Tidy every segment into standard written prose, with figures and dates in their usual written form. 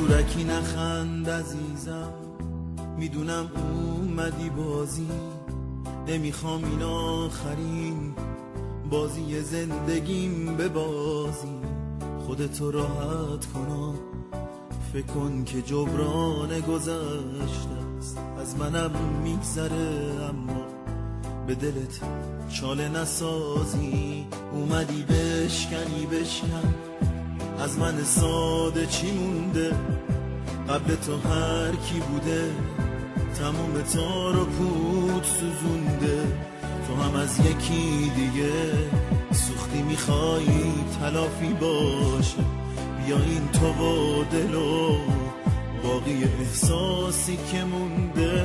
زورکی نخند عزیزم، میدونم اومدی بازی، نمیخوام این آخرین بازی زندگیم ببازی. خودتو راحت کن، فکر کن که جبران گذشته است، از منم میگذره اما به دلت چاله نسازی. اومدی بشکنی بشکن، از من ساده چی مونده؟ قبل تو هر کی بوده تموم تار و پود سوزونده. تو هم از یکی دیگه سوختی، میخوای تلافی باشه. بیا این تو و دل و باقی احساسی که مونده.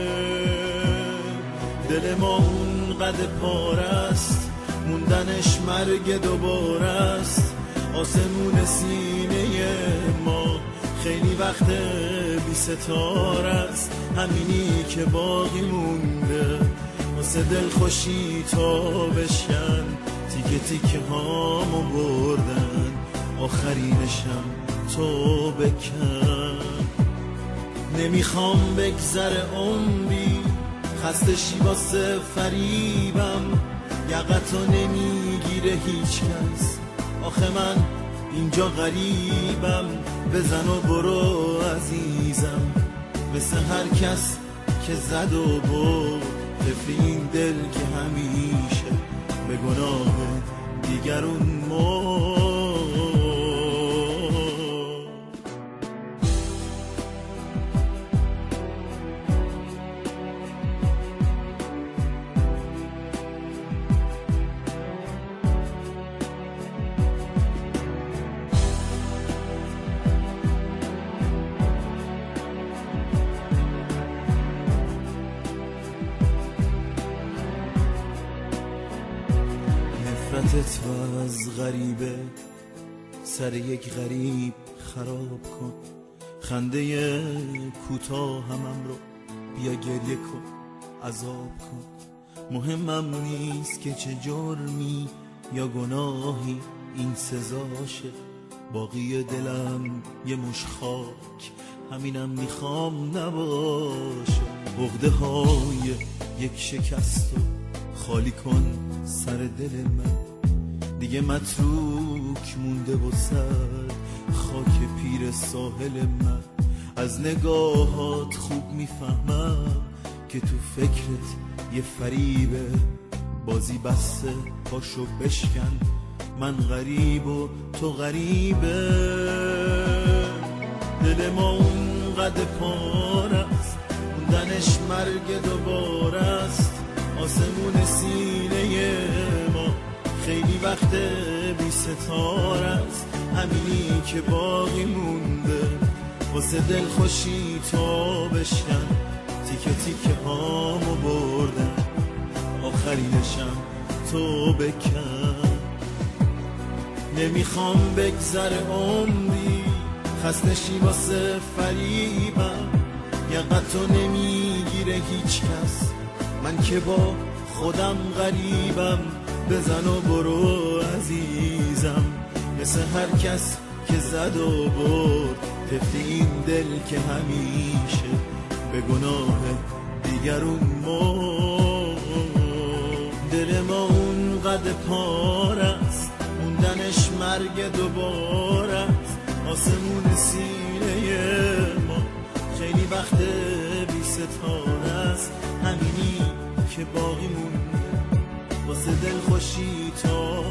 دل ما اون قد پارست، موندنش مرگ دوباره است. آسمون سینه ما خیلی وقت بی ستاره است. همینی که باقی مونده واسه دل خوشی تا بشکن. تیکه تیکه هامو بردن، آخرینشم تو بکن. نمیخوام بگذره عمری خسته شی واسه فریبم. یقتو نمیگیره هیچ کس، آخه من اینجا غریبم. بزن و برو عزیزم، مثل هر کس که زد و برد. طفل این دل که همیشه به گناه دیگرون مرد. نفرتت و از غریبه سر یک غریب خراب کن. خنده کوتاه همم رو بیا گریه کن، عذاب کن. مهمم نیست که چه جرمی یا گناهی این سزاشه. باقی دلم یه مش خاک، همینم میخوام نباشه. عقده های یک شکست و خالی کن سر دل من. دیگه متروک مونده و سر خاک پیر ساحل من. از نگاهات خوب میفهمم که تو فکرت یه فریبه. بازی بسته پاشو بشکن، من غریب و تو غریبه. دل ما اون قد پاره است، موندنش مرگ دوباره است. آسمون سینه ما خیلی وقت بی ستاره است. همینی که باقی مونده واسه دل خوشی تا بشکن. تیکه تیکه هامو بردن، آخرینشم تو بکن. نمیخوام بگذره عمری خسته شی واسه فریبم. یقتو نمیگیره هیچ کس، من که با خودم غریبم. بزن و برو عزیزم، مثل هر کس که زد و برد. طفل این دل که همیشه به گناه دیگرون مرد. دل ما اون قد پاره است، موندنش مرگ دوباره است. آسمون سینه ما خیلی وقت بی ستاره است. همینی که باقی مونده واسه دل خوشی تا